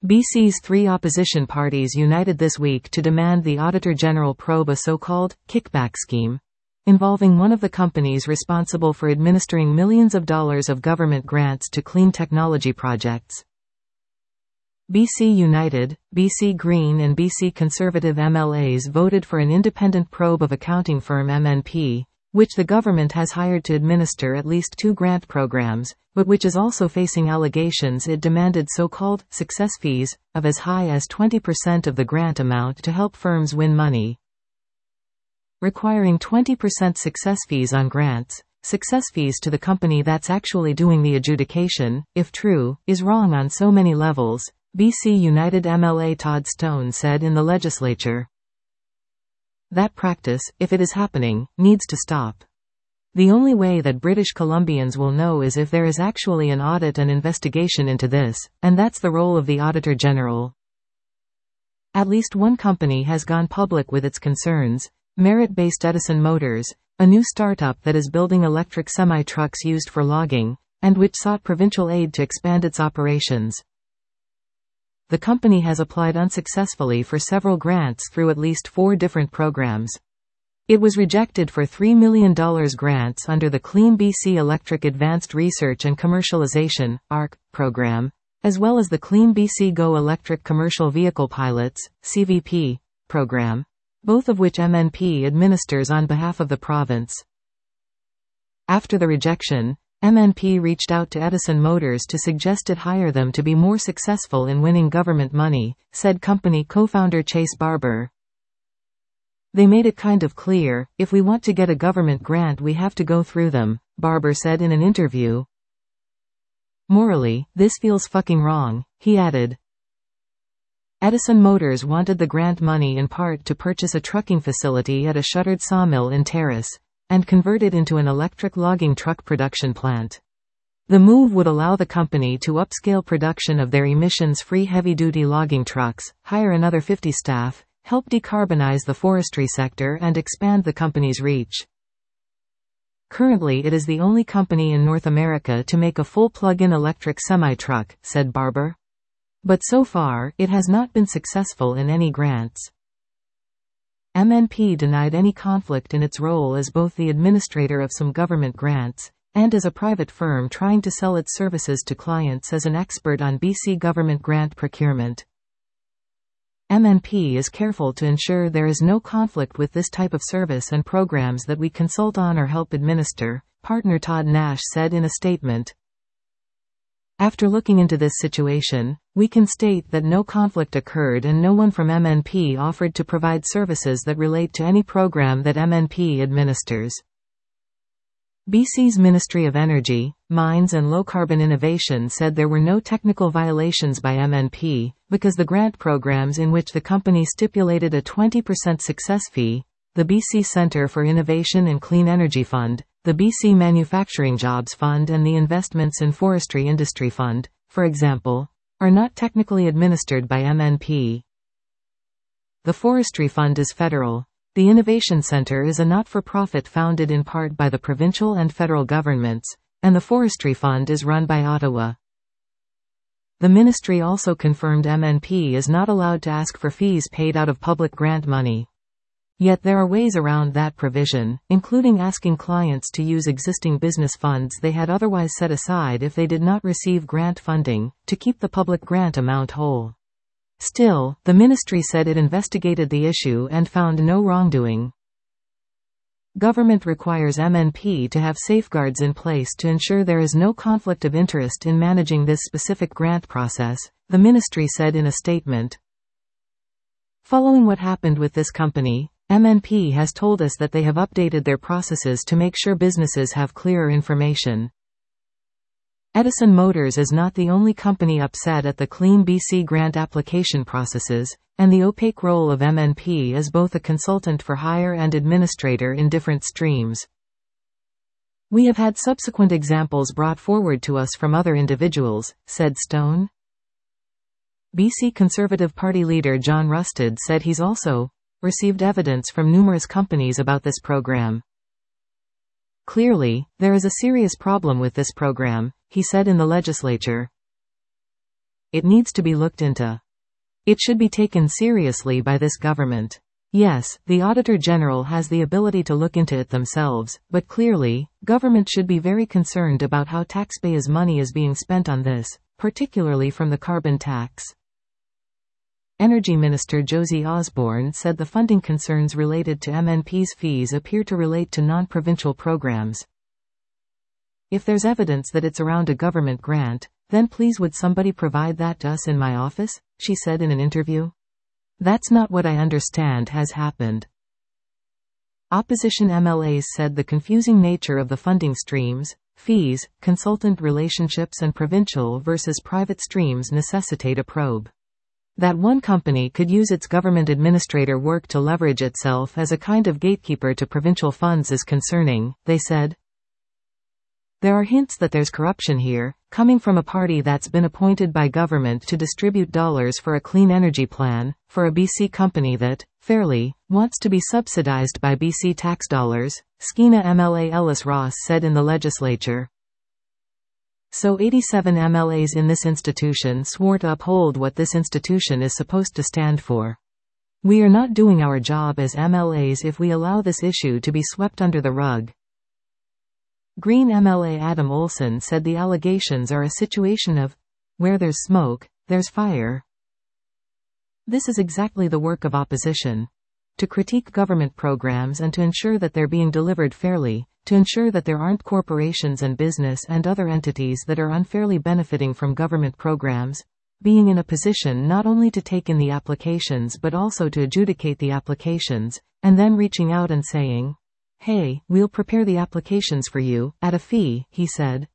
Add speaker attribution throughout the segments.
Speaker 1: BC's three opposition parties united this week to demand the Auditor General probe a so-called kickback scheme involving one of the companies responsible for administering millions of dollars of government grants to clean technology projects. BC United, BC Green and BC Conservative MLAs voted for an independent probe of accounting firm MNP, which the government has hired to administer at least two grant programs, but which is also facing allegations it demanded so-called success fees of as high as 20% of the grant amount to help firms win money. Requiring 20% success fees on grants, success fees to the company that's actually doing the adjudication, if true, is wrong on so many levels, BC United MLA Todd Stone said in the legislature. That practice, if it is happening, needs to stop. The only way that British Columbians will know is if there is actually an audit and investigation into this, and that's the role of the Auditor General. At least one company has gone public with its concerns, Merit-based Edison Motors, a new startup that is building electric semi-trucks used for logging, and which sought provincial aid to expand its operations. The company has applied unsuccessfully for several grants through at least 4 different programs. It was rejected for $3 million grants under the Clean BC Electric Advanced Research and Commercialization (ARC) program, as well as the Clean BC Go Electric Commercial Vehicle Pilots (CVP) program, both of which MNP administers on behalf of the province. After the rejection, MNP reached out to Edison Motors to suggest it hire them to be more successful in winning government money, said company co-founder Chase Barber. They made it kind of clear, if we want to get a government grant we have to go through them, Barber said in an interview. Morally, this feels fucking wrong, he added. Edison Motors wanted the grant money in part to purchase a trucking facility at a shuttered sawmill in Terrace, and convert it into an electric logging truck production plant. The move would allow the company to upscale production of their emissions-free heavy-duty logging trucks, hire another 50 staff, help decarbonize the forestry sector and expand the company's reach. Currently it is the only company in North America to make a full plug-in electric semi-truck, said Barber. But so far, it has not been successful in any grants. MNP denied any conflict in its role as both the administrator of some government grants, and as a private firm trying to sell its services to clients as an expert on BC government grant procurement. MNP is careful to ensure there is no conflict with this type of service and programs that we consult on or help administer, partner Todd Nash said in a statement. After looking into this situation, we can state that no conflict occurred and no one from MNP offered to provide services that relate to any program that MNP administers. BC's Ministry of Energy, Mines and Low-Carbon Innovation said there were no technical violations by MNP, because the grant programs in which the company stipulated a 20% success fee, the BC Centre for Innovation and Clean Energy Fund, the BC Manufacturing Jobs Fund and the Investments in Forestry Industry Fund, for example, are not technically administered by MNP. The Forestry Fund is federal. The Innovation Centre is a not-for-profit founded in part by the provincial and federal governments, and the Forestry Fund is run by Ottawa. The ministry also confirmed MNP is not allowed to ask for fees paid out of public grant money. Yet there are ways around that provision, including asking clients to use existing business funds they had otherwise set aside if they did not receive grant funding, to keep the public grant amount whole. Still, the ministry said it investigated the issue and found no wrongdoing. Government requires MNP to have safeguards in place to ensure there is no conflict of interest in managing this specific grant process, the ministry said in a statement. Following what happened with this company, MNP has told us that they have updated their processes to make sure businesses have clearer information. Edison Motors is not the only company upset at the Clean BC grant application processes, and the opaque role of MNP as both a consultant for hire and administrator in different streams. We have had subsequent examples brought forward to us from other individuals, said Stone. BC Conservative Party leader John Rustad said he's also received evidence from numerous companies about this program. Clearly, there is a serious problem with this program, he said in the legislature. it needs to be looked into. It should be taken seriously by this government. Yes, the Auditor General has the ability to look into it themselves, but clearly, government should be very concerned about how taxpayers' money is being spent on this, particularly from the carbon tax. Energy Minister Josie Osborne said the funding concerns related to MNP's fees appear to relate to non-provincial programs. If there's evidence that it's around a government grant, then please would somebody provide that to us in my office, she said in an interview. That's not what I understand has happened. Opposition MLAs said the confusing nature of the funding streams, fees, consultant relationships and provincial versus private streams necessitate a probe. That one company could use its government administrator work to leverage itself as a kind of gatekeeper to provincial funds is concerning, they said. There are hints that there's corruption here, coming from a party that's been appointed by government to distribute dollars for a clean energy plan, for a BC company that, fairly, wants to be subsidized by BC tax dollars, Skeena MLA Ellis Ross said in the legislature. So 87 MLAs in this institution swore to uphold what this institution is supposed to stand for. We are not doing our job as MLAs if we allow this issue to be swept under the rug. Green MLA Adam Olson said the allegations are a situation of, where there's smoke, there's fire. This is exactly the work of opposition. To critique government programs and to ensure that they're being delivered fairly, to ensure that there aren't corporations and business and other entities that are unfairly benefiting from government programs, being in a position not only to take in the applications but also to adjudicate the applications, and then reaching out and saying, "Hey, we'll prepare the applications for you, at a fee," he said.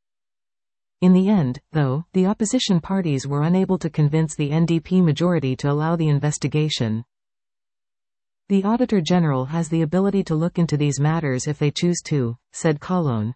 Speaker 1: In the end, though, the opposition parties were unable to convince the NDP majority to allow the investigation. The Auditor General has the ability to look into these matters if they choose to, said Colon.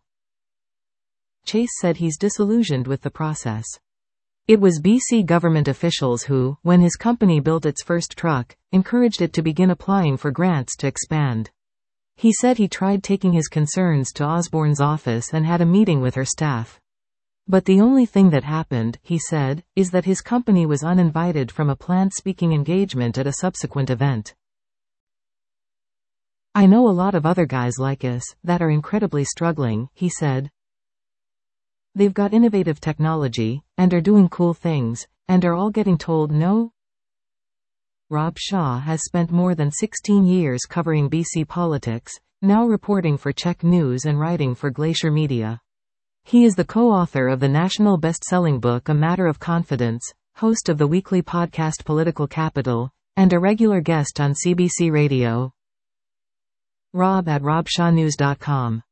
Speaker 1: Chase said he's disillusioned with the process. It was BC government officials who, when his company built its first truck, encouraged it to begin applying for grants to expand. He said he tried taking his concerns to Osborne's office and had a meeting with her staff. But the only thing that happened, he said, is that his company was uninvited from a planned speaking engagement at a subsequent event. I know a lot of other guys like us, that are incredibly struggling, he said. They've got innovative technology, and are doing cool things, and are all getting told no. Rob Shaw has spent more than 16 years covering BC politics, now reporting for Czech News and writing for Glacier Media. He is the co-author of the national best-selling book A Matter of Confidence, host of the weekly podcast Political Capital, and a regular guest on CBC Radio. Rob at robshawnews.com